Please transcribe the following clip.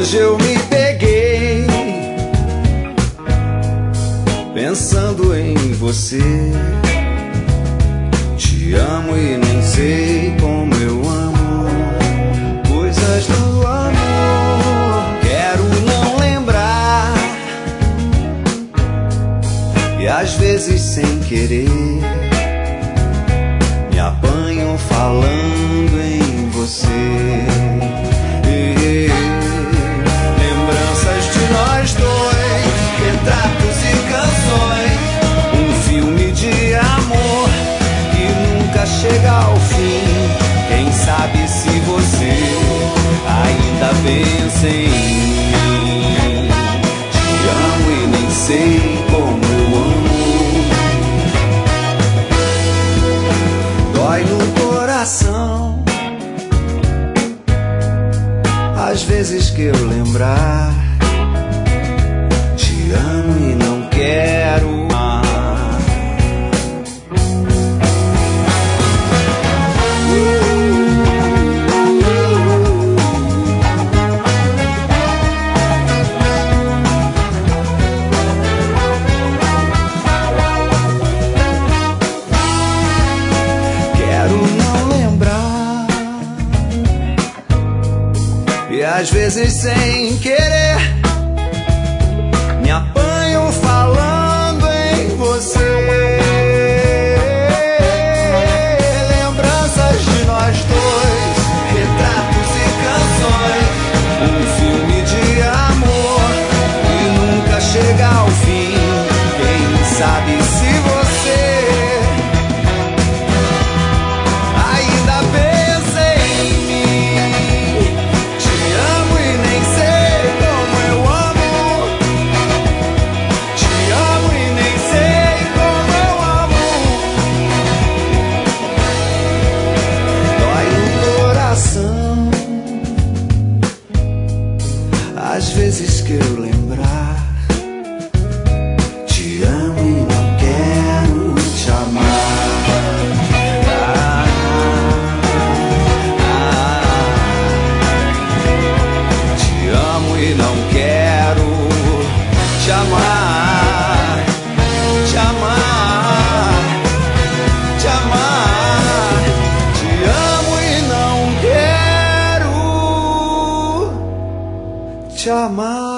Hoje eu me peguei pensando em você. Te amo e nem sei como eu amo coisas do amor. Quero não lembrar e às vezes sem querer me apanho falando em você. Lembranças de nós dois, retratos e canções, um filme de amor que nunca chega ao fim. Quem sabe se você ainda pensa em mim. Te amo e nem sei como eu amo. Dói no coração às vezes que eu lembrar. Te amo e não quero mais. Quero não lembrar e às vezes sem querer me apanho falando em você. Lembranças de nós dois, retratos e canções, um filme de amor que nunca chega ao fim. Quem sabe se você ainda pensa em mim. Te amo e nem sei como eu amo. Te amo e nem sei como eu amo. Dói no coração às vezes que eu lembrar. Te amo e não quero te amar. Te amo e não quero te amar. Te amar, te amar. Te amo e não quero te amar.